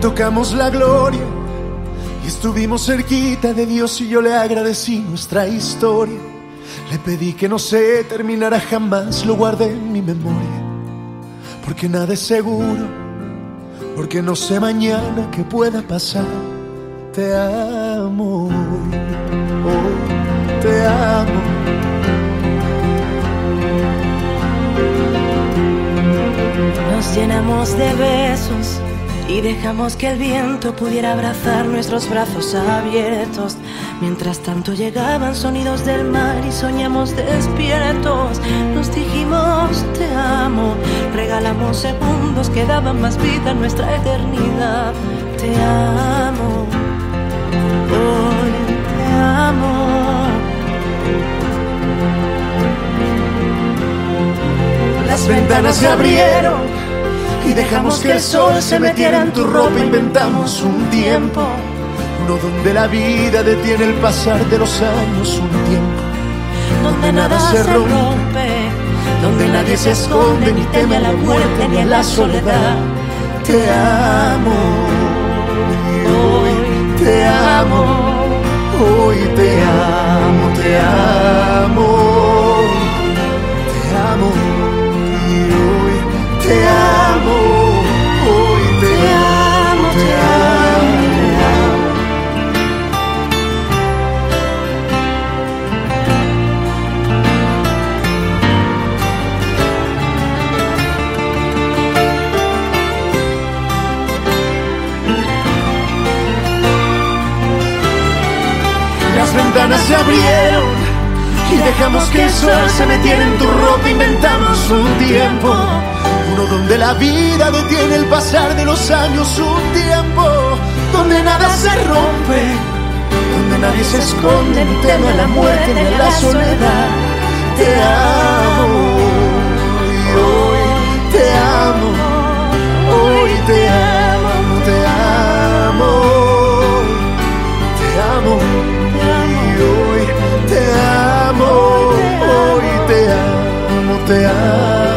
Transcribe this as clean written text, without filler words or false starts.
tocamos la gloria y estuvimos cerquita de Dios, y yo le agradecí nuestra historia. Le pedí que no se terminara jamás, lo guardé en mi memoria, porque nada es seguro, porque no sé mañana qué pueda pasar. Te amo, oh, te amo. Nos llenamos de besos y dejamos que el viento pudiera abrazar nuestros brazos abiertos. Mientras tanto llegaban sonidos del mar y soñamos despiertos. Nos dijimos te amo, regalamos segundos que daban más vida a nuestra eternidad. Te amo, hoy te amo. Las ventanas se abrieron y dejamos que el sol se metiera en tu ropa. Inventamos un tiempo, uno donde la vida detiene el pasar de los años. Un tiempo donde nada se rompe, donde nadie se esconde ni teme a la muerte ni a la soledad. Te amo, y hoy te amo, hoy te amo, te amo, te amo. Te amo, hoy te amo, te amo, te amo. Las ventanas se abrieron y dejamos que el sol se metiera en tu ropa. Inventamos un tiempo, uno donde la vida detiene el pasar de los años. Un tiempo donde nada se rompe, donde nadie se esconde ni teme a la muerte ni a la soledad. Te amo, y hoy te amo, hoy te amo, te amo, te amo, y hoy te amo, hoy te amo, te amo.